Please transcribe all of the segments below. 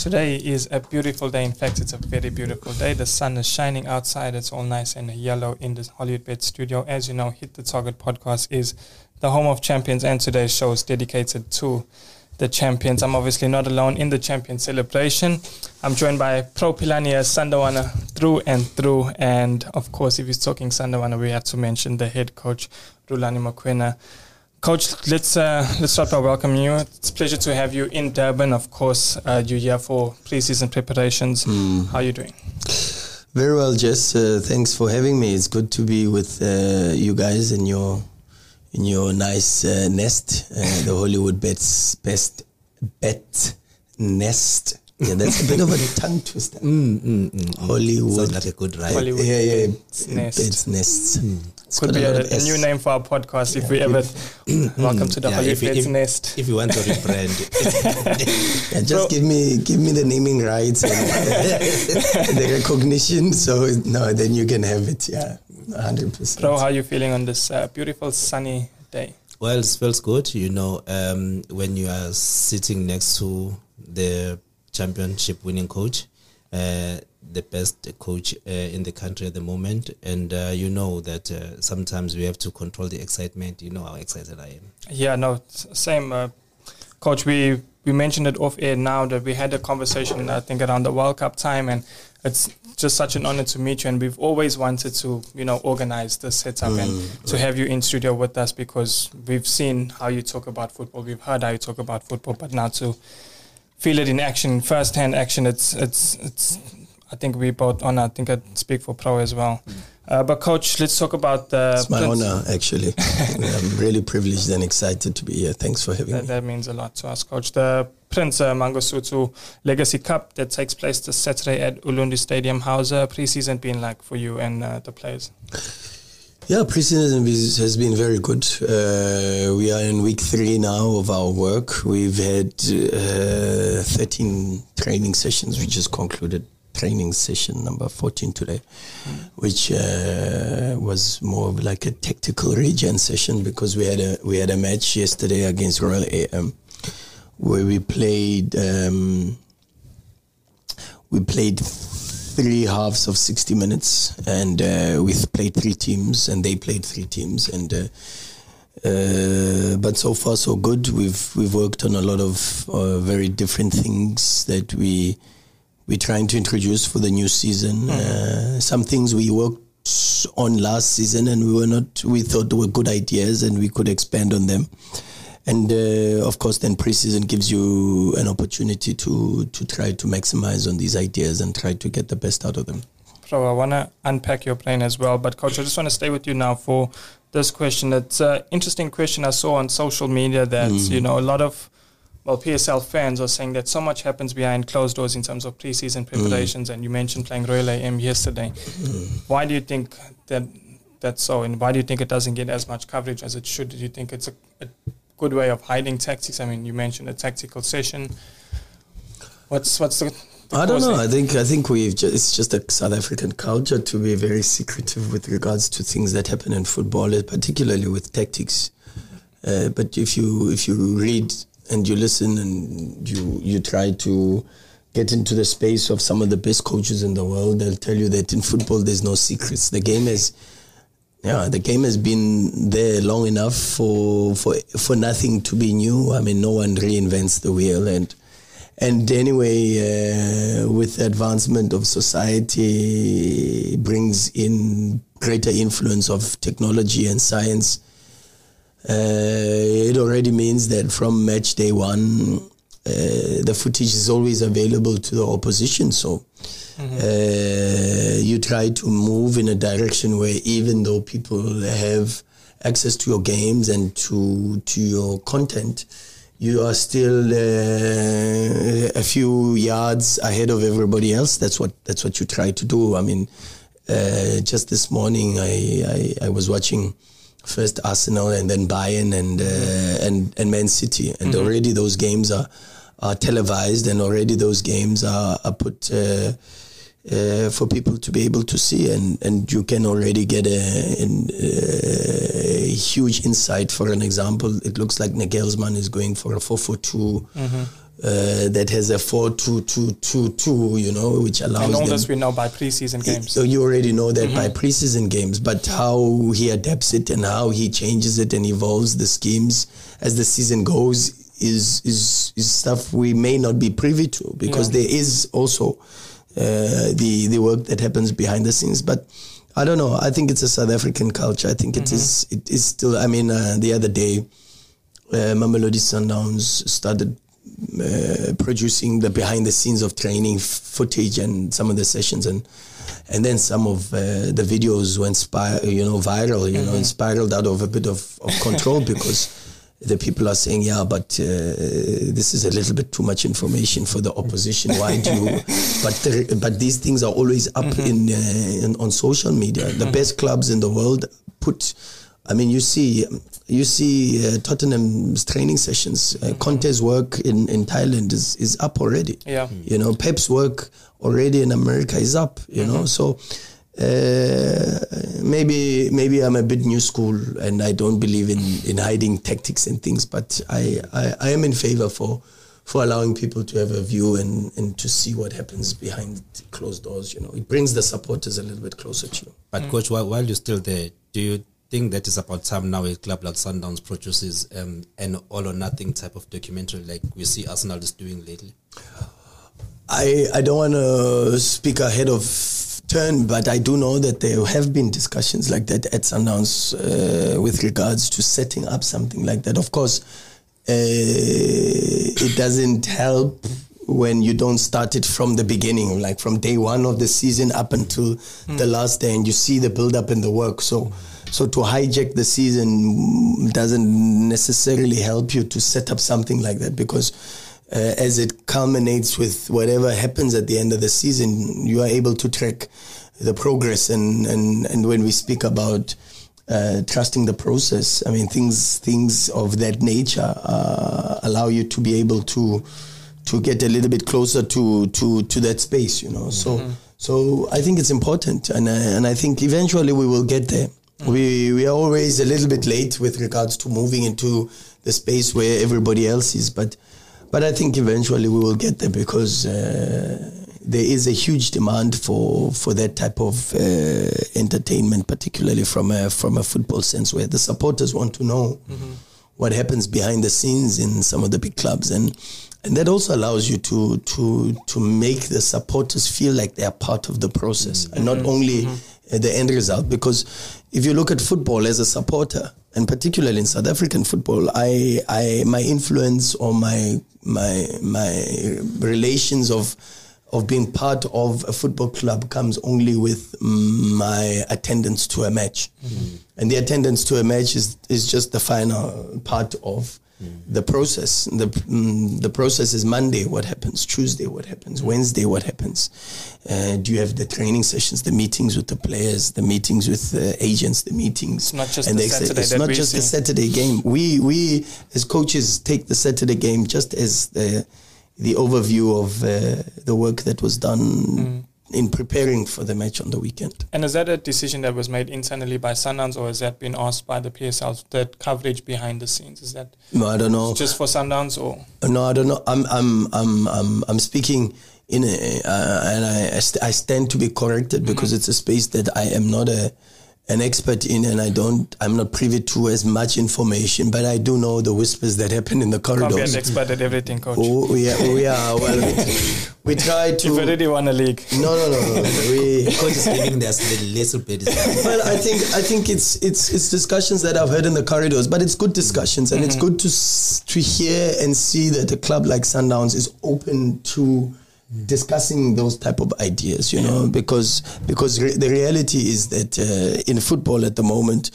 Today is a beautiful day. In fact, it's a very beautiful day. The sun is shining outside. It's all nice and yellow in the Hollywoodbet studio. As you know, Hit the Target podcast is the home of champions, and today's show is dedicated to the champions. I'm obviously not alone in the champion celebration. I'm joined by Pro Pielania Sandawana through and through. And of course, if he's talking Sandawana, we have to mention the head coach, Rulani Mokoena. Coach, let's start by welcoming you. It's a pleasure to have you in Durban. Of course, you're here for pre-season preparations. How are you doing? Very well, Jess. Thanks for having me. It's good to be with you guys in your nice nest, the Hollywoodbet's best bet nest. Yeah, that's a bit of a tongue twister. Hollywood. Sounds like a good ride. Hollywood Bets Nests. It's Could got be lot of a new name for our podcast if we ever... Welcome to the Hollywoodbet's Nest. If you want to rebrand. Yeah, just give me the naming rights and the recognition. So then you can have it. Yeah, 100%. Bro, how are you feeling on this beautiful sunny day? Well, it feels good. You know, when you are sitting next to the championship winning coach, the best coach in the country at the moment, and you know that sometimes we have to control the excitement. You know how excited I am. Yeah, no, same. Coach, we mentioned it off air now that we had a conversation, I think, around the World Cup time, and it's just such an honor to meet you, and we've always wanted to, organize the setup and to have you in studio with us, because we've seen how you talk about football, we've heard how you talk about football, but now to feel it in action, first-hand action, it's I think we both honor. I think I speak for Pro as well. But Coach, let's talk about the... It's my honor, actually. I'm really privileged and excited to be here. Thanks for having me. That means a lot to us, Coach. The Prince Mangosuthu Legacy Cup that takes place this Saturday at Ulundi Stadium. How's pre-season been like for you and the players? Yeah, pre-season has been very good. We are in week 3 now of our work. We've had 13 training sessions. We just concluded training session number 14 today, which was more of like a tactical regen session, because we had a match yesterday against Royal AM where we played 3 halves of 60 minutes, and we played 3 teams and they played 3 teams, and but so far so good. We've worked on a lot of very different things that we're trying to introduce for the new season. Some things we worked on last season and we thought they were good ideas and we could expand on them. And of course, then pre-season gives you an opportunity to try to maximize on these ideas and try to get the best out of them. So I want to unpack your brain as well. But Coach, I just want to stay with you now for this question. It's an interesting question I saw on social media that, a lot of PSL fans are saying that so much happens behind closed doors in terms of pre-season preparations, and you mentioned playing Royal AM yesterday. Why do you think that's so, and why do you think it doesn't get as much coverage as it should? Do you think it's a good way of hiding tactics? I mean, you mentioned a tactical session. What's the I don't know. I think it's just a South African culture to be very secretive with regards to things that happen in football, particularly with tactics. But if you read and you listen and you try to get into the space of some of the best coaches in the world, they'll tell you that in football there's no secrets. The game has been there long enough for nothing to be new. I mean, no one reinvents the wheel, and anyway, with the advancement of society brings in greater influence of technology and science. It already means that from match day 1, the footage is always available to the opposition. So you try to move in a direction where, even though people have access to your games and to your content, you are still a few yards ahead of everybody else. That's what you try to do. I mean, just this morning I was watching first Arsenal and then Bayern and Man City, and already those games are televised, and already those games are put for people to be able to see, and you can already get a huge insight. For an example, it looks like Nagelsmann is going for a 4-4-2 that has a 4-2-2-2-2, you know, which allows and all them. this we know by preseason games. So you already know that by preseason games, but how he adapts it and how he changes it and evolves the schemes as the season goes is stuff we may not be privy to, because there is also the work that happens behind the scenes. But I don't know. I think it's a South African culture. I think it is still. I mean, the other day, Mamelodi Sundowns started producing the behind the scenes of training footage and some of the sessions, and then some of the videos went viral, and spiraled out of a bit of control because the people are saying, but this is a little bit too much information for the opposition. Why do you? But these things are always up on social media. The best clubs in the world put. I mean, you see Tottenham's training sessions. Conte's work in Thailand is up already. Yeah. You know, Pep's work already in America is up. You know, so maybe I'm a bit new school and I don't believe in hiding tactics and things. But I am in favor for allowing people to have a view and to see what happens behind closed doors. You know, it brings the supporters a little bit closer to you. But coach, while you're still there, do you think that is about time now a club like Sundowns produces an all or nothing type of documentary like we see Arsenal is doing lately? I don't want to speak ahead of turn, but I do know that there have been discussions like that at Sundowns with regards to setting up something like that. Of course, it doesn't help when you don't start it from the beginning, like from day one of the season up until the last day, and you see the build-up and the work. So to hijack the season doesn't necessarily help you to set up something like that, because as it culminates with whatever happens at the end of the season, you are able to track the progress. And when we speak about trusting the process, I mean, things of that nature allow you to be able to get a little bit closer to that space, you know. So I think it's important, and I think eventually we will get there. We are always a little bit late with regards to moving into the space where everybody else is, but I think eventually we will get there, because there is a huge demand for that type of entertainment, particularly from a football sense, where the supporters want to know what happens behind the scenes in some of the big clubs, and that also allows you to make the supporters feel like they are part of the process and not only the end result. Because if you look at football as a supporter, and particularly in South African football, my influence or my relations of being part of a football club comes only with my attendance to a match. And the attendance to a match is just the final part of the process. The process is Monday, what happens? Tuesday, what happens? Wednesday, what happens? Do you have the training sessions, the meetings with the players, the meetings with agents, the meetings? It's not just the Saturday. It's not just the Saturday game. We as coaches take the Saturday game just as the overview of the work that was done in preparing for the match on the weekend. And is that a decision that was made internally by Sundowns, or has that been asked by the PSL, that coverage behind the scenes? Is that I don't know. Just for Sundowns, or no? I don't know. I'm speaking in and I stand to be corrected, because it's a space that I am not an expert in, and I'm not privy to as much information, but I do know the whispers that happen in the corridors. Can't be an expert at everything, coach. Oh yeah. Well, we try to. You've already won a league. No. Coach is giving us the little bit. Well, I think it's discussions that I've heard in the corridors, but it's good discussions, and it's good to hear and see that a club like Sundowns is open to discussing those type of ideas, you know, because the reality is that in football at the moment,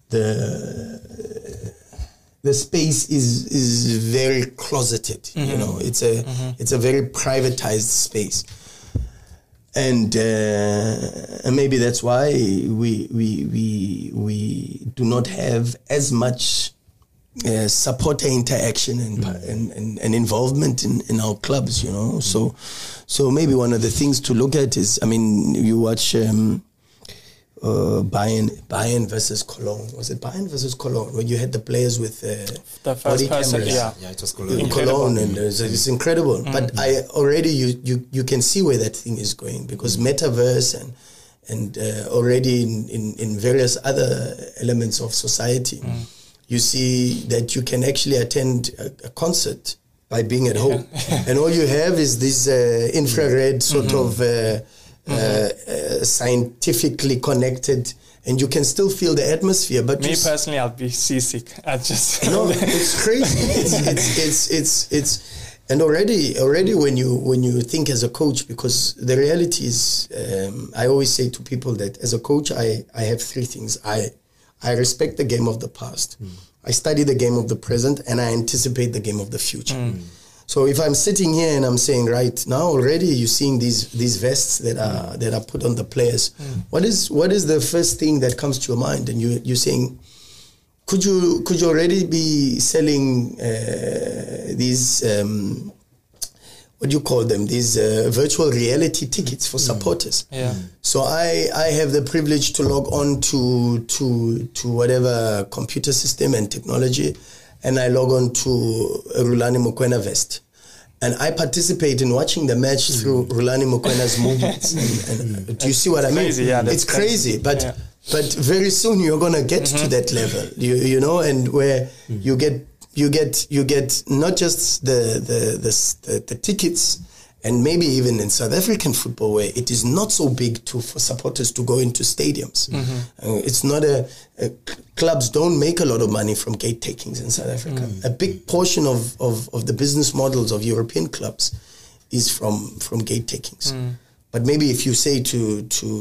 the space is very closeted. You know, it's a very privatized space, and maybe that's why we do not have as much supporter interaction and involvement in our clubs, you know. So maybe one of the things to look at is, I mean, you watch Bayern versus Cologne. Was it Bayern versus Cologne? Where you had the players with the first body person, cameras. Yeah, it was Cologne. In Cologne, and it's incredible. But I already you can see where that thing is going, because metaverse and already in various other elements of society, you see that you can actually attend a concert by being at home, and all you have is this infrared sort of scientifically connected, and you can still feel the atmosphere. But me personally, I'll be seasick. I just no, it's crazy. It's and already when you think as a coach, because the reality is, I always say to people that as a coach, I have three things. I respect the game of the past. I study the game of the present, and I anticipate the game of the future. So if I'm sitting here and I'm saying, right now already you're seeing these vests that are put on the players, what is the first thing that comes to your mind? And you're saying, could you already be selling these what do you call them? These virtual reality tickets for supporters. Yeah. So I have the privilege to log on to whatever computer system and technology, and I log on to a Rulani Mokoena vest. And I participate in watching the match through Rulani Mokwena's movements. And do you see what I mean? Crazy, yeah, it's crazy, but very soon you're gonna get to that level, you know, and where you get not just the tickets, and maybe even in South African football, where it is not so big for supporters to go into stadiums. It's not clubs don't make a lot of money from gate takings in South Africa. A big portion of the business models of European clubs is from gate takings. But maybe if you say to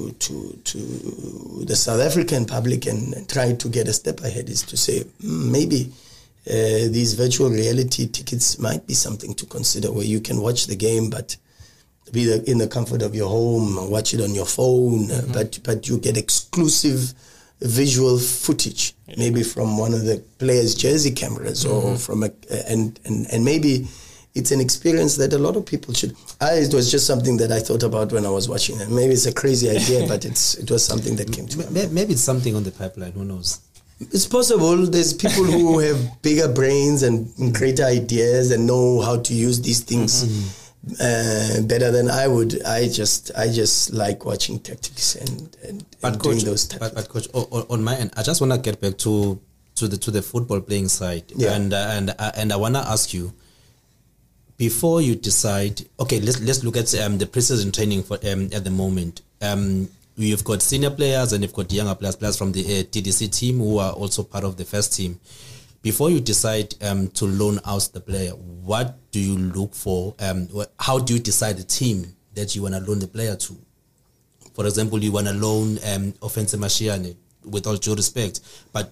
the South African public and try to get a step ahead, is to say maybe these virtual reality tickets might be something to consider, where you can watch the game but be in the comfort of your home, or watch it on your phone, but you get exclusive visual footage, maybe from one of the players' jersey cameras, or from and maybe it's an experience that a lot of people should. It was just something that I thought about when I was watching it. Maybe it's a crazy idea, but it was something that came to me. Maybe it's something on the pipeline. Who knows? It's possible. There's people who have bigger brains and greater ideas and know how to use these things better than I would. I just like watching tactics and doing those tactics. But coach, on my end, I just want to get back to the football playing side, and I want to ask you, before you decide, okay, let's look at the pre-season training for at the moment. You've got senior players and you've got younger players from the TDC team who are also part of the first team. Before you decide to loan out the player, what do you look for? How do you decide the team that you want to loan the player to? For example, you want to loan Offensive Mashiane, with all due respect, but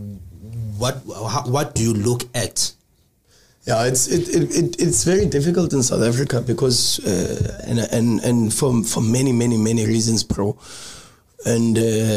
what do you look at? Yeah, it's very difficult in South Africa because and for many reasons, pro, and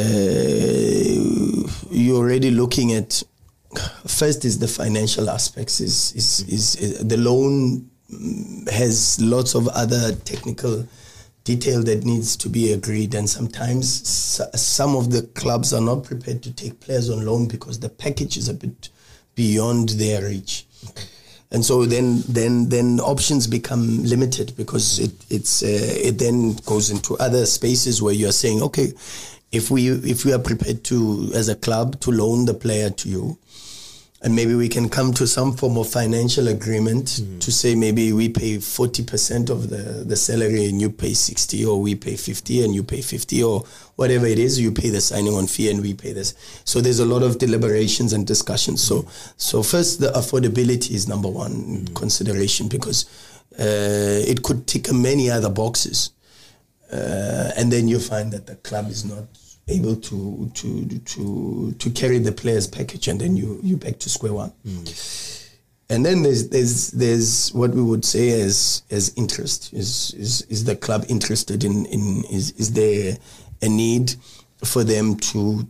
you're already looking at. First is the financial aspects. Is the loan has lots of other technical detail that needs to be agreed, and sometimes some of the clubs are not prepared to take players on loan because the package is a bit beyond their reach. And so then options become limited because it then goes into other spaces where you are saying, okay, if we are prepared to, as a club, to loan the player to you, and maybe we can come to some form of financial agreement to say maybe we pay 40% of the salary and you pay 60, or we pay 50 and you pay 50, or whatever it is, you pay the signing on fee and we pay this. So there's a lot of deliberations and discussions. So first, the affordability is number one consideration, because it could tick many other boxes. And then you find that the club is not able to carry the player's package, and then you back to square one. And then there's what we would say as interest. Is the club interested in is there a need for them to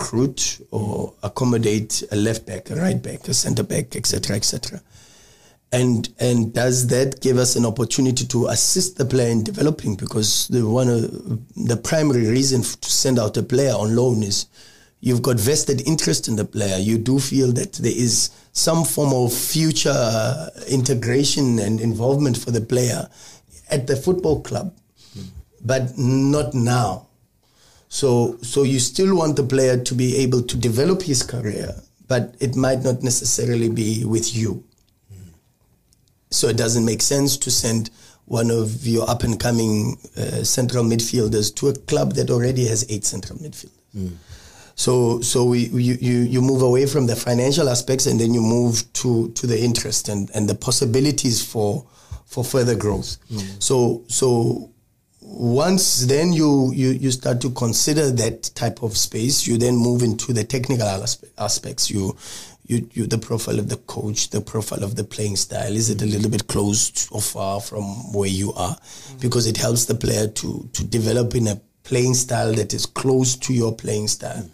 recruit or accommodate a left back, a right back, a centre back, etc., etc. And does that give us an opportunity to assist the player in developing? Because the primary reason to send out a player on loan is you've got vested interest in the player. You do feel that there is some form of future integration and involvement for the player at the football club, but not now. So you still want the player to be able to develop his career, but it might not necessarily be with you. So it doesn't make sense to send one of your up-and-coming central midfielders to a club that already has 8 central midfielders. So you move away from the financial aspects, and then you move to the interest and the possibilities for further growth. So once then you start to consider that type of space, you then move into the technical aspects. You the profile of the coach, the profile of the playing style. Is it a little bit close or far from where you are? Because it helps the player to develop in a playing style that is close to your playing style.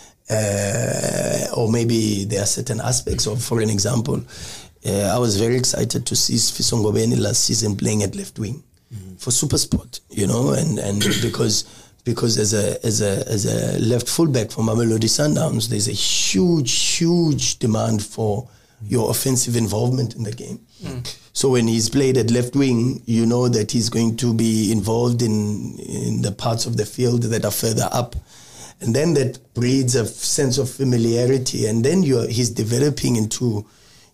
Or maybe there are certain aspects of, for an example, I was very excited to see Sifiso Ngobeni last season playing at left wing for SuperSport, and because as a left fullback for Mamelodi Sundowns, there's a huge demand for your offensive involvement in the game. So when he's played at left wing, you know that he's going to be involved in the parts of the field that are further up. And then that breeds a sense of familiarity, and then he's developing into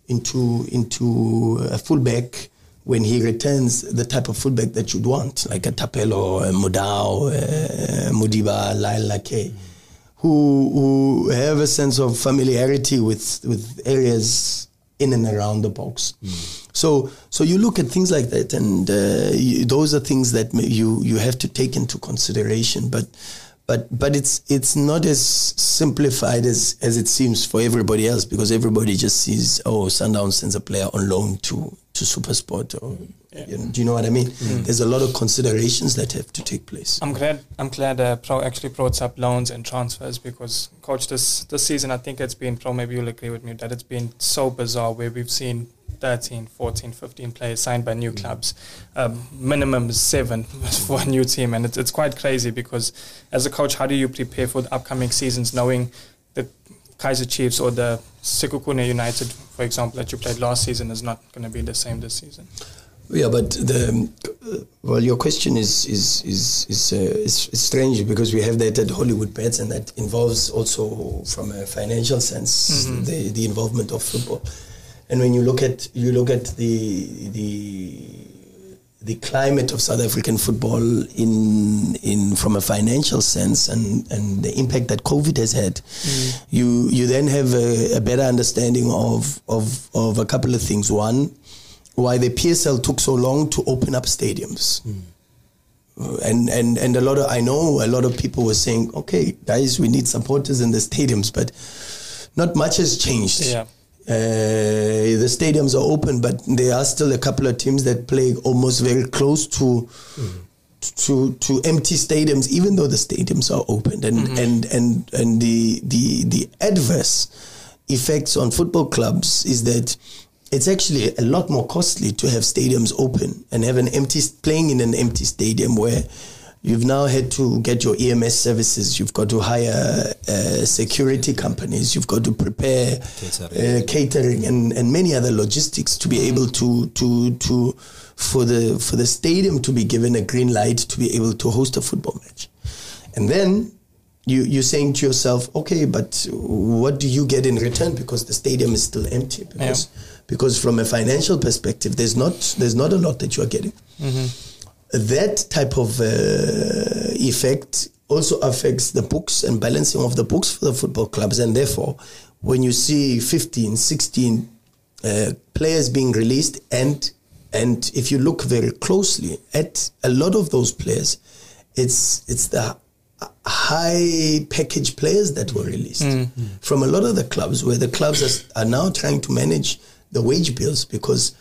a fullback when he returns, the type of fullback that you'd want, like a Tapelo, a Mudau, Mudiba, Lyle Lake, who have a sense of familiarity with areas in and around the box. So you look at things like that, and those are things that you have to take into consideration. But it's not as simplified as it seems for everybody else, because everybody just sees, Sundowns sends a player on loan to SuperSport. Do you know what I mean? There's a lot of considerations that have to take place. I'm glad Pro actually brought up loans and transfers, because, Coach, this season, I think it's been, Pro, maybe you'll agree with me, that it's been so bizarre, where we've seen 13, 14, 15 players signed by new clubs. Minimum 7 for a new team. And it's quite crazy, because as a coach, how do you prepare for the upcoming seasons, knowing the Kaizer Chiefs or the Sekhukhune United, for example, that you played last season is not going to be the same this season? Yeah, but your question is strange, because we have that at Hollywood Bets, and that involves also, from a financial sense, the involvement of football. And when you look at the climate of South African football in from a financial sense, and the impact that COVID has had, you then have a better understanding of a couple of things. One, why the PSL took so long to open up stadiums. And I know a lot of people were saying, okay, guys, we need supporters in the stadiums, but not much has changed. Yeah. The stadiums are open, but there are still a couple of teams that play almost very close to empty stadiums, even though the stadiums are open. And the adverse effects on football clubs is that it's actually a lot more costly to have stadiums open and have playing in an empty stadium, where you've now had to get your EMS services, you've got to hire security companies, you've got to prepare catering and many other logistics to be able to for the stadium to be given a green light to be able to host a football match. And then you're saying to yourself, okay, but what do you get in return, because the stadium is still empty? Because from a financial perspective, there's not a lot that you are getting. That type of effect also affects the books and balancing of the books for the football clubs. And therefore, when you see 15, 16 players being released, and if you look very closely at a lot of those players, it's the high package players that were released from a lot of the clubs, where the clubs are now trying to manage the wage bills, because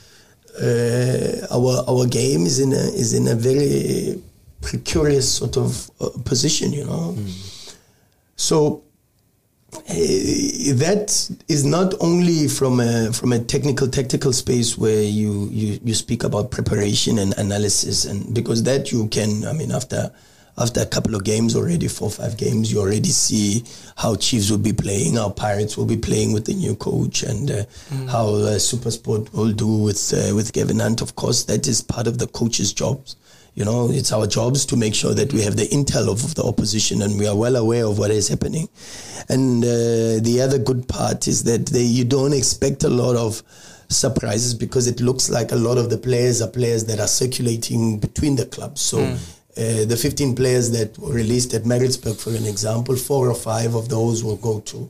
our game is in a very precarious sort of position, So That is not only from a tactical space where you speak about preparation and analysis, and because that you can, I mean, after a couple of games already, 4 or 5 games, you already see how Chiefs will be playing, how Pirates will be playing with the new coach, and how SuperSport will do with Gavin Hunt. Of course, that is part of the coach's jobs. You know, it's our jobs to make sure that we have the intel of the opposition and we are well aware of what is happening. And the other good part is that you don't expect a lot of surprises, because it looks like a lot of the players are players that are circulating between the clubs. So the 15 players that were released at Maritzburg, for an example, 4 or 5 of those will go to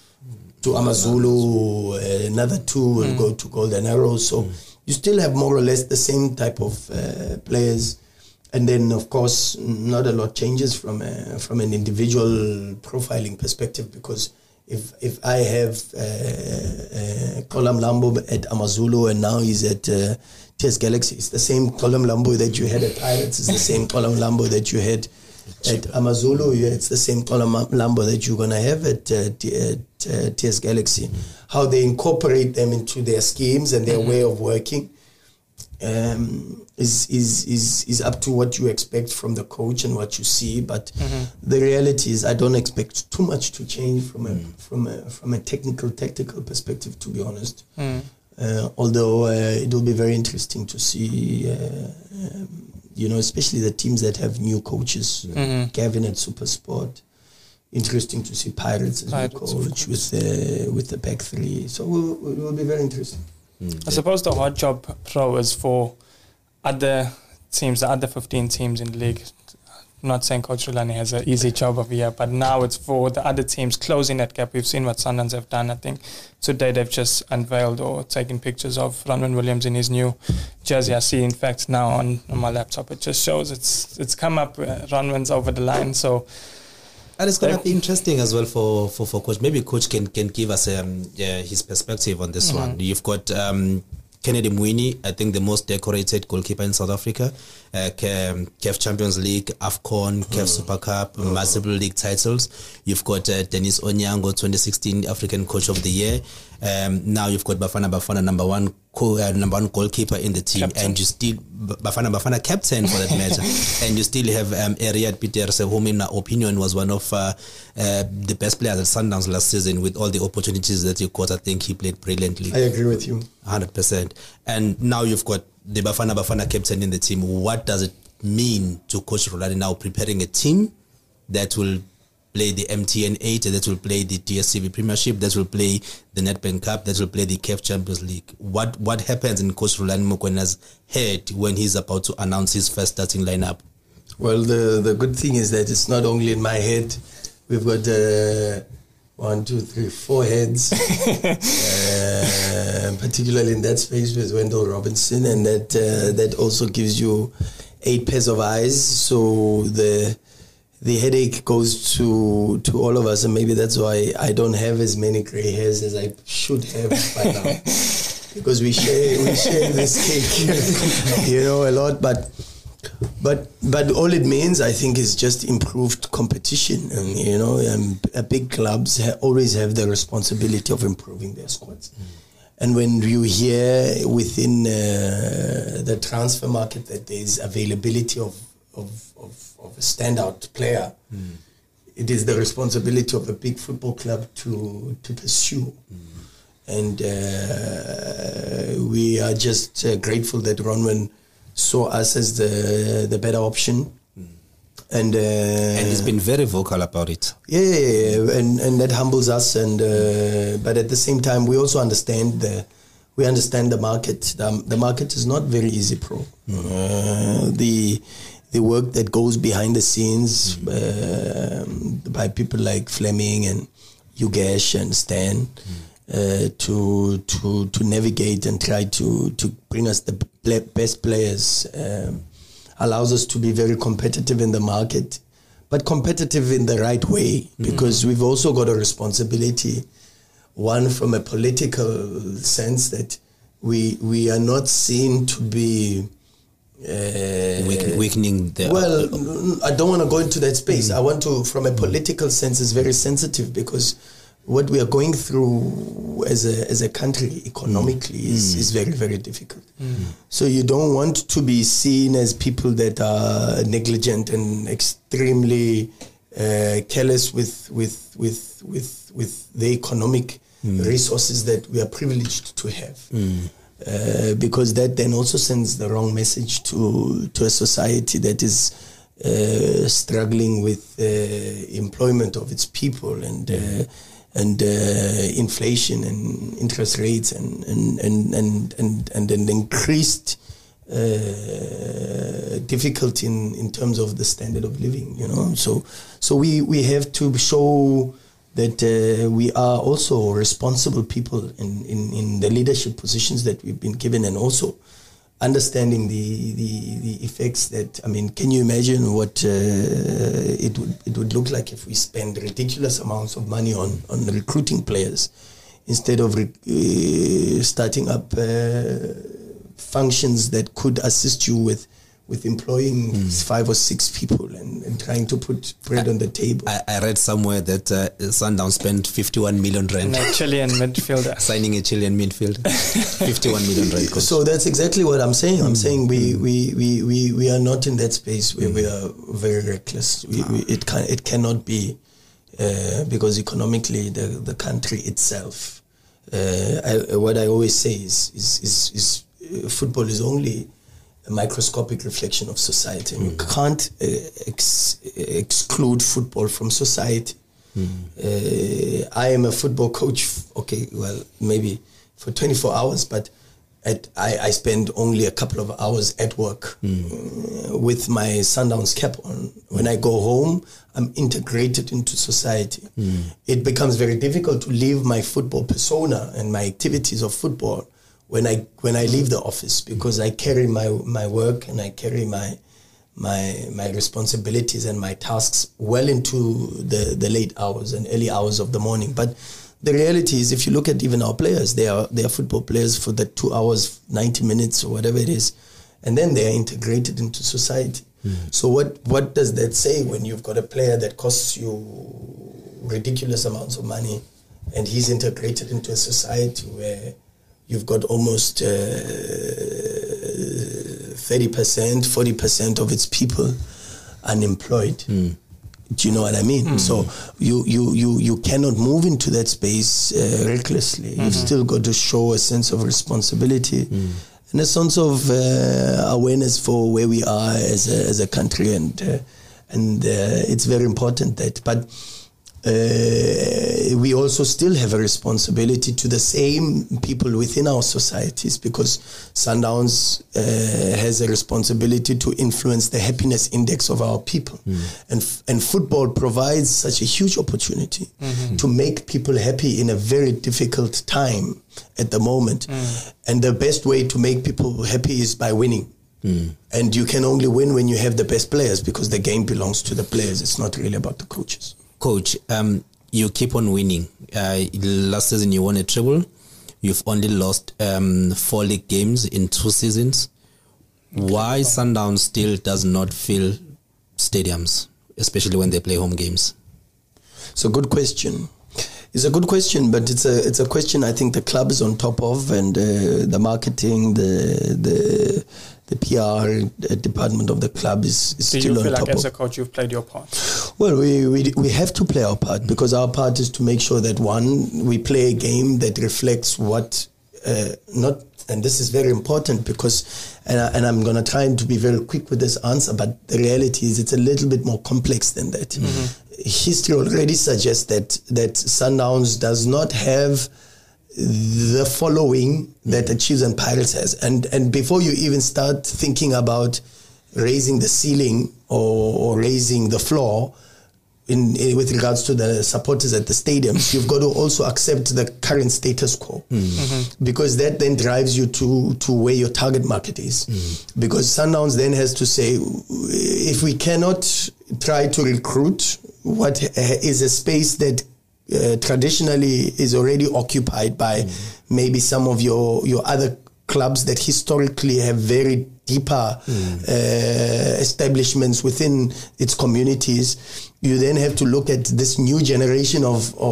AmaZulu, another 2 will go to Golden Arrow. So you still have more or less the same type of players. And then, of course, not a lot changes from an individual profiling perspective, because if I have Kolam Lambo at AmaZulu and now he's at TS Galaxy, it's the same Kolam Lambo that you had at Pirates, it's the same Kolam Lambo that you had at AmaZulu, it's the same Kolam Lambo that you're going to have at TS Galaxy. How they incorporate them into their schemes and their way of working is up to what you expect from the coach and what you see. But the reality is, I don't expect too much to change from a tactical perspective, to be honest. Although it will be very interesting to see, especially the teams that have new coaches. Gavin at SuperSport. Interesting to see Pirates as a coach with the back 3. So it will be very interesting. I suppose the hard job, Pro, is for other teams, the other 15 teams in the league. I'm not saying Coach Rulani has an easy job over here, but now it's for the other teams closing that gap. We've seen what Sundowns have done. I think today they've just unveiled or taken pictures of Ronwen Williams in his new jersey. I see, in fact, now on my laptop, it just shows it's come up. Ronwen's over the line, so... And it's going to be interesting as well for Coach. Maybe Coach can give us his perspective on this one. You've got Kennedy Mwini, I think the most decorated goalkeeper in South Africa. CAF Champions League, AFCON, CAF Super Cup, multiple league titles. You've got Dennis Onyango, 2016 African Coach of the Year. Now you've got Bafana number one goalkeeper in the team, captain. And you still Bafana captain for that matter, and you still have Riyad Peters, whom in my opinion was one of the best players at Sundowns last season. With all the opportunities that he got, I think he played brilliantly. I agree with you 100%. And now you've got the Bafana captain in the team. What does it mean to Coach Rulani now preparing a team that will play the MTN 8, that will play the DSTV Premiership, that will play the Nedbank Cup, that will play the CAF Champions League? What happens in Coach Rulani Mokwena's head when he's about to announce his first starting lineup? Well, the good thing is that it's not only in my head. We've got 1, 2, 3, 4 heads, particularly in that space with Wendell Robinson, and that also gives you 8 pairs of eyes. So the headache goes to all of us, and maybe that's why I don't have as many gray hairs as I should have by now, because we share this cake, a lot. But all it means, I think, is just improved competition, and big clubs always have the responsibility of improving their squads. And when you hear within the transfer market that there is availability of a standout player, it is the responsibility of a big football club to pursue. And we are just grateful that Ronwen saw us as the better option. And he's been very vocal about it. Yeah, and that humbles us. And but at the same time, we also understand the market. The market is not very easy, Pro. The work that goes behind the scenes by people like Fleming and Yugesh and Stan to navigate and try to bring us the best players allows us to be very competitive in the market, but competitive in the right way, because we've also got a responsibility, one from a political sense, that we are not seen to be weakening the... Well, I don't want to go into that space. I want to, from a political sense, it's very sensitive, because what we are going through as a country economically is very, very difficult. So you don't want to be seen as people that are negligent and extremely careless with the economic resources that we are privileged to have. Because that then also sends the wrong message to a society that is struggling with employment of its people and inflation and interest rates and an increased difficulty in terms of the standard of living, you know. So we have to show that we are also responsible people in the leadership positions that we've been given, and also understanding the effects that, I mean, can you imagine what it would look like if we spend ridiculous amounts of money on recruiting players instead of starting up functions that could assist you with employing 5 or 6 people and trying to put bread on the table. I read somewhere that Sundown spent 51 million rand. A Chilean midfielder. Signing a Chilean midfielder. 51 million rand. Coach. So that's exactly what I'm saying. I'm saying we are not in that space where we are very reckless. It cannot be because economically the country itself. What I always say is football is only a microscopic reflection of society, and you can't exclude football from society. I am a football coach, maybe for 24 hours, but I spend only a couple of hours at work with my Sundowns cap on. When I go home, I'm integrated into society. It becomes very difficult to leave my football persona and my activities of football when I leave the office, because I carry my work and I carry my responsibilities and my tasks well into the late hours and early hours of the morning. But the reality is, if you look at even our players, they are football players for the 2 hours, 90 minutes or whatever it is, and then they are integrated into society. So what does that say when you've got a player that costs you ridiculous amounts of money and he's integrated into a society where you've got almost 30%, 40% of its people unemployed. Do you know what I mean? So you cannot move into that space recklessly. You've still got to show a sense of responsibility and a sense of awareness for where we are as a country, and it's very important that. But we also still have a responsibility to the same people within our societies, because Sundowns has a responsibility to influence the happiness index of our people. And football provides such a huge opportunity to make people happy in a very difficult time at the moment. And the best way to make people happy is by winning. And you can only win when you have the best players, because the game belongs to the players. It's not really about the coaches. Coach, you keep on winning. Last season you won a treble. You've only lost 4 league games in 2 seasons. Why Sundown still does not fill stadiums, especially when they play home games? It's a good question. It's a good question, but it's a question I think the club is on top of, and the marketing, the PR department of the club is still on top of. Do you feel like as a coach you've played your part? Well, we have to play our part, because our part is to make sure that, one, we play a game that reflects what and this is very important, because and I'm going to try to be very quick with this answer, but the reality is it's a little bit more complex than that. History already suggests that Sundowns does not have the following that the Chiefs and Pirates has, and before you even start thinking about raising the ceiling or raising the floor with regards to the supporters at the stadiums, you've got to also accept the current status quo, because that then drives you to where your target market is. Because Sundowns then has to say, if we cannot try to recruit what is a space that traditionally is already occupied by maybe some of your other clubs that historically have very deeper establishments within its communities, you then have to look at this new generation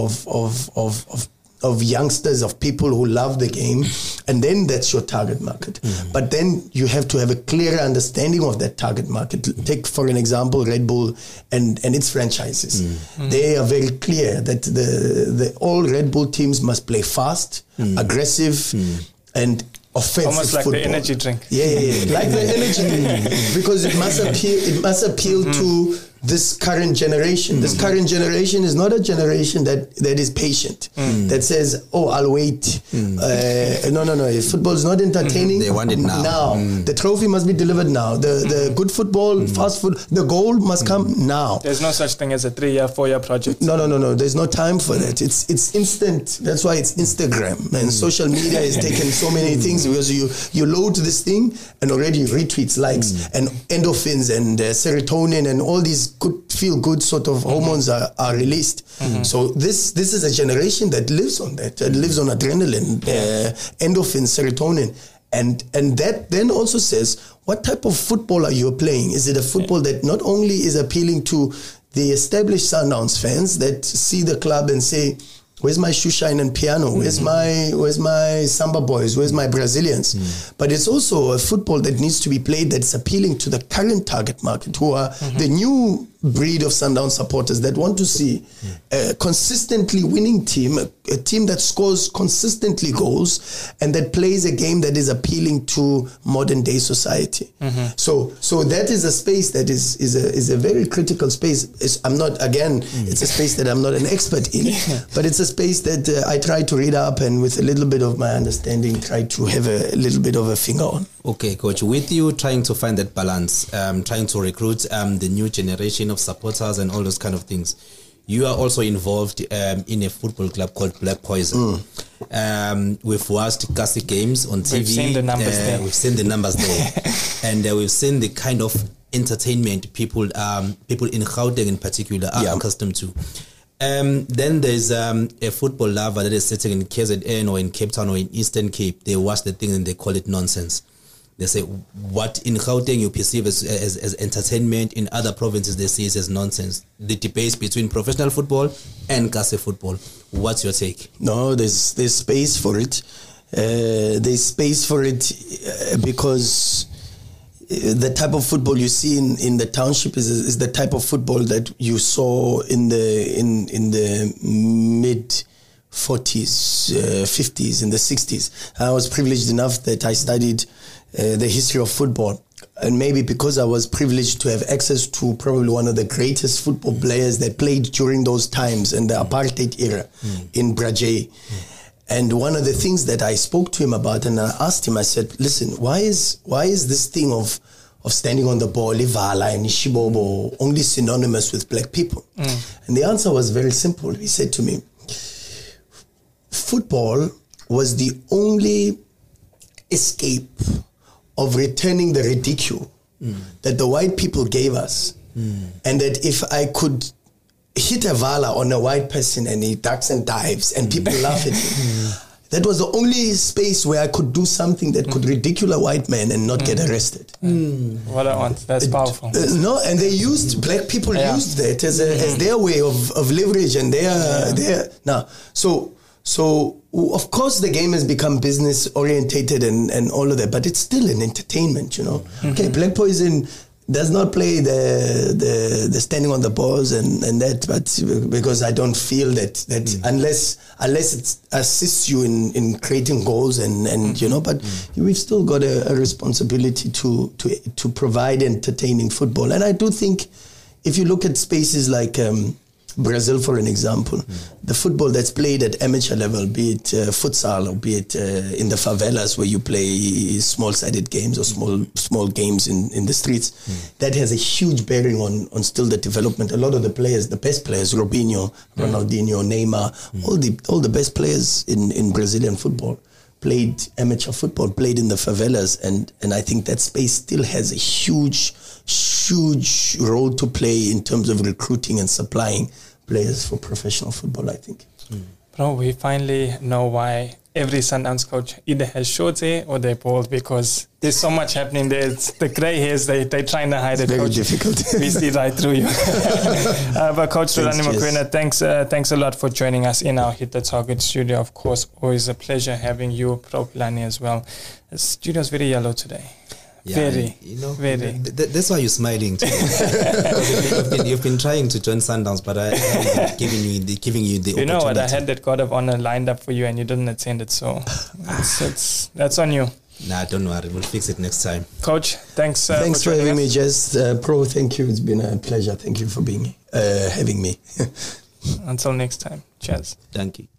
of youngsters, of people who love the game, and then that's your target market. But then you have to have a clearer understanding of that target market. Take, for an example, Red Bull and its franchises. They are very clear that the all Red Bull teams must play fast, aggressive, and offensive almost like football. the energy drink. Yeah. Like the energy drink, because it must appeal to this current generation. This current generation is not a generation that is patient, that says, oh, I'll wait. No. Football is not entertaining. They want it now. The trophy must be delivered now. The good football, fast food, the goal must come now. There's no such thing as a 3-year, 4-year project. No. There's no time for that. It's instant. That's why it's Instagram. And social media has taken so many things, because you load this thing and already retweets, likes, and endorphins and serotonin and all these feel-good sort of hormones are released. So this is a generation that lives on that. That lives on adrenaline, endorphin, serotonin. And that then also says, what type of football are you playing? Is it a football that not only is appealing to the established Sundowns fans that see the club and say, where's my Shoeshine and Piano? Where's my Samba Boys? Where's my Brazilians? But it's also a football that needs to be played that's appealing to the current target market, who are the new breed of Sundown supporters that want to see a consistently winning team, a team that scores consistently goals and that plays a game that is appealing to modern day society. So that is a space that is a very critical space. It's a space that I'm not an expert in, but it's a space that I try to read up and with a little bit of my understanding try to have a little bit of a finger on. Okay, Coach, with you trying to find that balance, trying to recruit the new generation of supporters and all those kind of things, you are also involved in a football club called Black Poison. We've watched Kasi games on TV. We've seen the numbers there. We've seen the numbers there. And we've seen the kind of entertainment people in Gauteng in particular are accustomed to. Then there's a football lover that is sitting in KZN or in Cape Town or in Eastern Cape. They watch the thing and they call it nonsense. They say what in Gauteng you perceive as entertainment, in other provinces they see it as nonsense. The debates between professional football and Kasi football. What's your take? No, there's space for it. There's space for it because the type of football you see in the township is the type of football that you saw in the mid 40s, 50s, in the 60s. I was privileged enough that I studied the history of football. And maybe because I was privileged to have access to probably one of the greatest football players that played during those times in the apartheid era in Brazil. And one of the things that I spoke to him about, and I asked him, I said, listen, why is this thing of standing on the ball, Ivala and Ishibobo, only synonymous with black people? And the answer was very simple. He said to me, football was the only escape of returning the ridicule that the white people gave us. And that if I could hit a Vala on a white person and he ducks and dives and people laugh at me, that was the only space where I could do something that could ridicule a white man and not get arrested. What I want, that's powerful. No, and they used, black people used that as their way of leverage and their now. So of course the game has become business orientated and all of that, but it's still an entertainment, you know. Okay, Black Poison does not play the standing on the balls and that, but because I don't feel that unless it assists you in creating goals and you know, but we've still got a responsibility to provide entertaining football. And I do think if you look at spaces like Brazil, for an example, the football that's played at amateur level, be it futsal or be it in the favelas where you play small-sided games or small games in the streets, that has a huge bearing on still the development. A lot of the players, the best players, Robinho, Ronaldinho, Neymar, all the best players in Brazilian football played amateur football, played in the favelas, and I think that space still has a huge role to play in terms of recruiting and supplying players for professional football, I think. Bro, we finally know why every Sundowns coach either has short hair or they're bald, because there's so much happening there. It's the grey hairs, they're trying to hide it. Very Coach. difficult. We see right through you. But Coach Rulani Mokoena, thanks a lot for joining us in our Hit the Target studio. Of course, always a pleasure having you, Pro Plani, as well. The studio's very yellow today. Yeah, very. That's why you're smiling today. You've been trying to join Sundowns, but I haven't giving you the opportunity. You know what? I had that God of Honor lined up for you, and you didn't attend it, so that's on you. Nah, don't worry. We'll fix it next time. Coach, thanks. Thanks for having me, Jess. Pro, thank you. It's been a pleasure. Thank you for having me. Until next time. Cheers. Thank you.